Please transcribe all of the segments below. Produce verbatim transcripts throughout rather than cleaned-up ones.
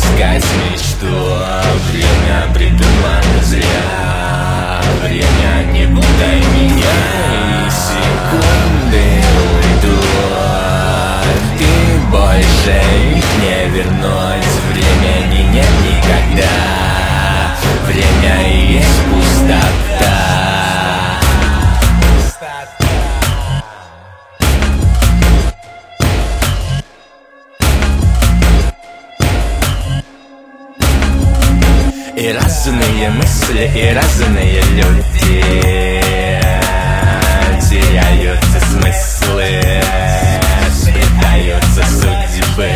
искать мечту. Время придумано зря. Время, не путай меня, и секунды уйдут. Ты больше их не вернуть. Времени нет никогда. Время и есть пустота. И разные мысли, и разные люди теряются смыслы, сплетаются судьбы.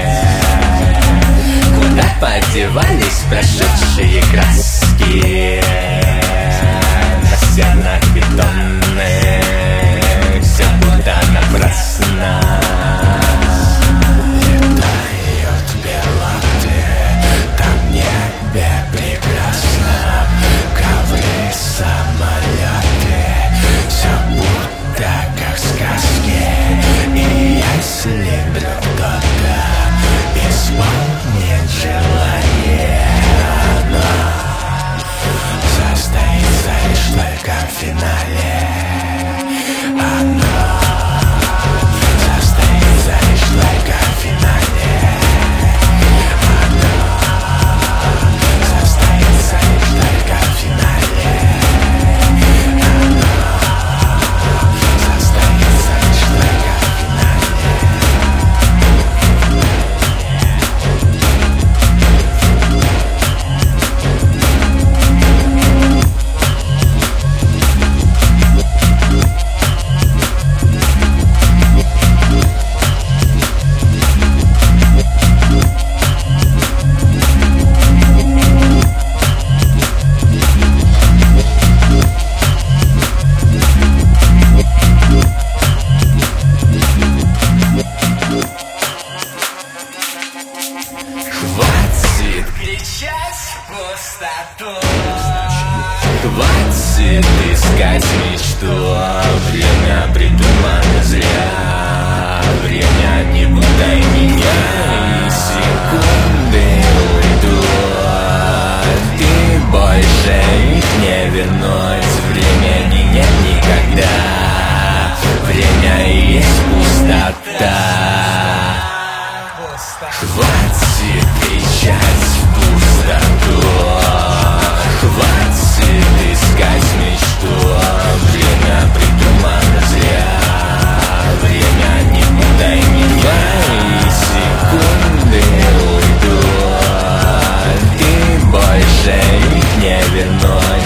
Куда подевались прошедшие краски на стенах бетонных? Все будто напрасно. Летают пилоты, там в небе прекрасно. Ковры, самолеты, все будто как сказки. И если вдруг кто-то исполнит желание, оно состоится лишь только в финале. Оно состоится лишь только в финале. Оно состоится лишь только в финале. Оно состоится лишь только в финале. Хватит кричать в пустоту. Хватит искать мечту. Время придумано зря. Время, не путай меня, и секунды уйдут. Ты больше их не вернуть. Времени нет никогда. Время и есть пустота. Хватит кричать в пустоту. Хватит искать мечту. Время придумано зря. Время, не путай меня, и секунды уйдут. Ты больше их не вернуть.